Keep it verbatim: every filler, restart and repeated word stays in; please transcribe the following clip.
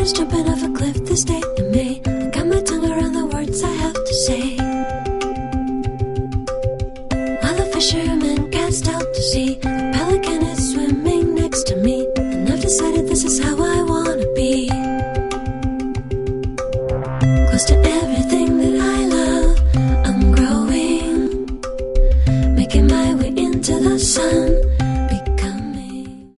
is jumping off a cliff this day in May. I got my tongue around the words I have to say. While the fisherman cast out to sea, a pelican is swimming next to me.